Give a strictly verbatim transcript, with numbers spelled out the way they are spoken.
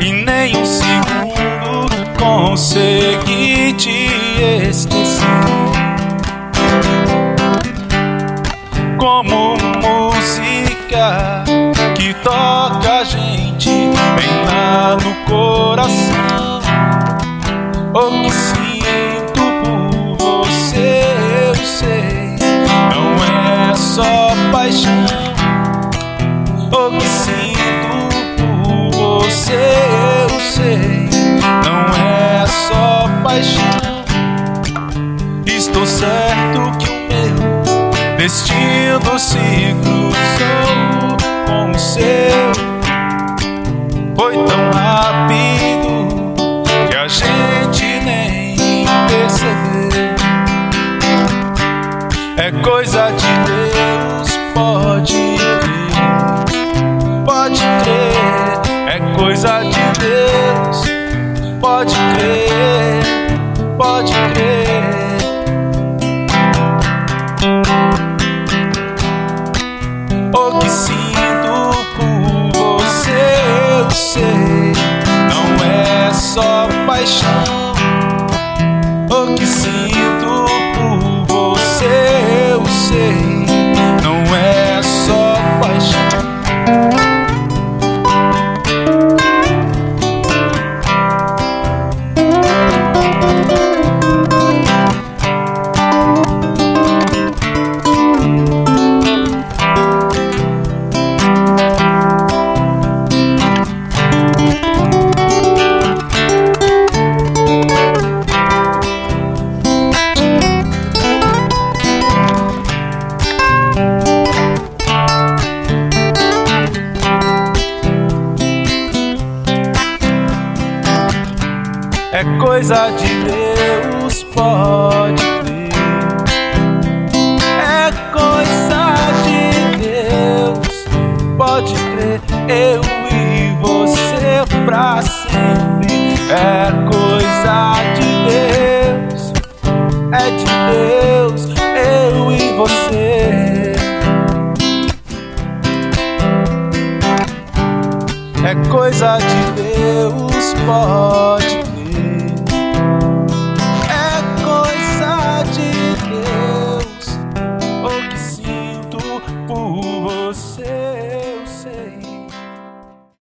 e nem um segundo consegui te esquecer. Como música que toca a gente bem lá no coração. O que sinto por você eu sei, não é só paixão. O que sinto por você eu sei, não é só paixão. Estou certo que o meu destino se cruzou com o seu. Foi tão rápido que a gente nem percebeu. É coisa de Deus, pode crer, pode crer. É coisa de Deus, pode crer, pode crer. O que sinto por você eu sei, não é só paixão. O que sinto por você eu sei, não é só paixão. É coisa de Deus, pode crer. É coisa de Deus, pode crer. Eu e você pra sempre. É coisa de Deus, é de Deus, eu e você. É coisa de Deus, pode crer.